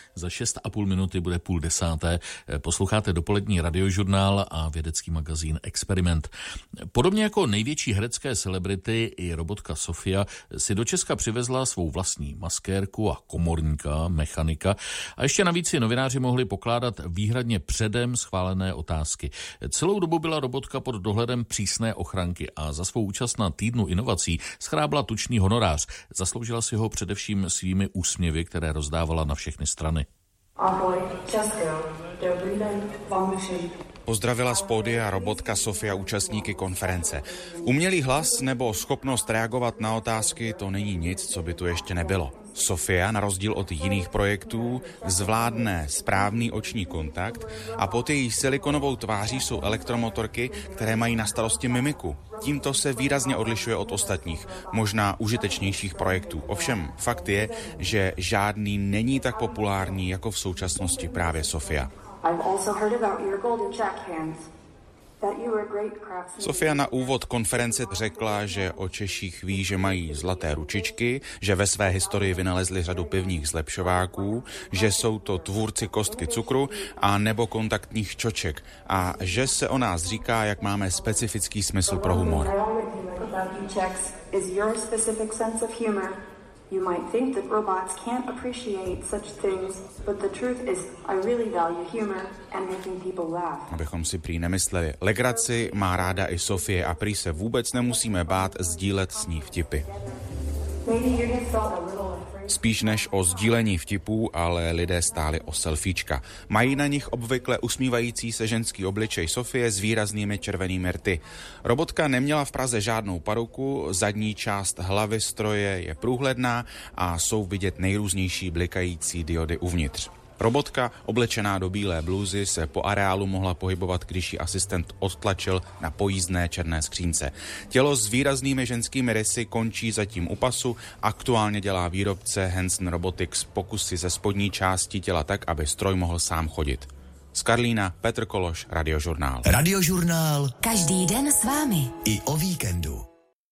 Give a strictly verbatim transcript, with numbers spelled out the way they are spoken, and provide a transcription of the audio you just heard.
Za šest a půl minuty bude půl desáté. Posloucháte dopolední radiožurnál a vědecký magazín Experiment. Podobně jako největší herecké celebrity i robotka Sofia si do Česka přivezla svou vlastní maskérku a komorníka, mechanika a ještě navíc si novináři mohli pokládat výhradně předem schválené otázky. Celou dobu byla robotka pod dohledem přísné ochranky a za svou účast na týdnu inovací schrábla tučný honorář. Zasloužila si ho především svými úsměvy, které rozdávala na všechny strany. Ahoj, Česko, dobrý den, vám všem. Pozdravila z pódia robotka Sofia účastníky konference. Umělý hlas nebo schopnost reagovat na otázky, to není nic, co by tu ještě nebylo. Sofia, na rozdíl od jiných projektů, zvládne správný oční kontakt a pod její silikonovou tváří jsou elektromotorky, které mají na starosti mimiku. Tímto se výrazně odlišuje od ostatních, možná užitečnějších projektů. Ovšem, fakt je, že žádný není tak populární jako v současnosti právě Sofia. Sofia na úvod konference řekla, že o Češích ví, že mají zlaté ručičky, že ve své historii vynalezli řadu pivních zlepšováků, že jsou to tvůrci kostky cukru a nebo kontaktních čoček a že se o nás říká, jak máme specifický smysl pro humor. You might think that robots can't appreciate such things, but the truth is I really value humor and making people laugh. Abychom si prý nemysleli, legraci má ráda i Sofie a prý se vůbec nemusíme bát sdílet s ní vtipy. Spíš než o sdílení vtipů, ale lidé stáli o selfiečka. Mají na nich obvykle usmívající se ženský obličej Sofie s výraznými červenými rty. Robotka neměla v Praze žádnou paruku, zadní část hlavy stroje je průhledná a jsou vidět nejrůznější blikající diody uvnitř. Robotka, oblečená do bílé blúzy, se po areálu mohla pohybovat, když ji asistent odtlačil na pojízdné černé skřínce. Tělo s výraznými ženskými rysy končí zatím u pasu. Aktuálně dělá výrobce Hanson Robotics pokusy ze spodní části těla tak, aby stroj mohl sám chodit. Z Karlína Petr Kološ, Radiožurnál. Radiožurnál. Každý den s vámi. I o víkendu.